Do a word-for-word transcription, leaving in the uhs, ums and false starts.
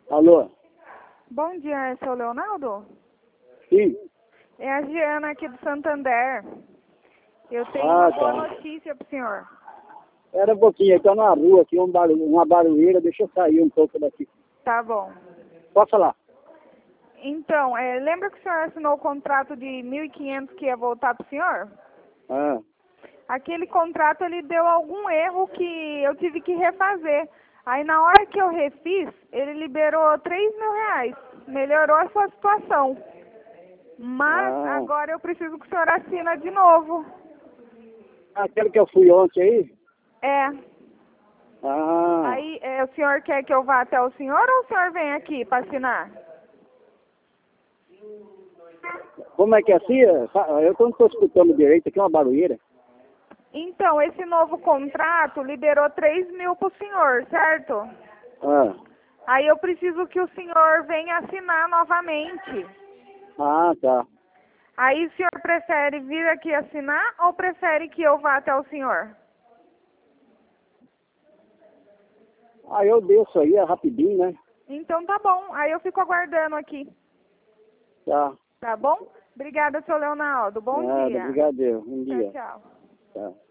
Alô? Bom dia, é seu Leonardo? Sim. É a Giana aqui do Santander. Eu tenho Ah, uma boa tá. notícia pro senhor. Era um pouquinho, eu tô na rua aqui, um barulho, uma barulheira, deixa eu sair um pouco daqui. Tá bom. Pode falar? Então, é, lembra que o senhor assinou o contrato de mil e quinhentos que ia voltar pro senhor? Ah, Aquele contrato, ele deu algum erro que eu tive que refazer. Aí, na hora que eu refiz, ele liberou três mil reais. Melhorou a sua situação. Mas, ah. agora eu preciso que o senhor assina de novo. Aquele que eu fui ontem aí? É. Ah, Aí, é, o senhor quer que eu vá até o senhor ou o senhor vem aqui para assinar? como é que é assim? Eu não estou escutando direito, aqui é uma barulheira. Então, esse novo contrato liberou três mil para o senhor, certo? Ah, Aí eu preciso que o senhor venha assinar novamente. ah, tá. Aí o senhor prefere vir aqui assinar ou prefere que eu vá até o senhor? Aí eu desço aí, é rapidinho, né? Então tá bom, aí eu fico aguardando aqui. Tá. Tá bom? Obrigada, seu Leonardo. Bom Nada, dia. obrigado, um Tchau, dia. tchau. Tá.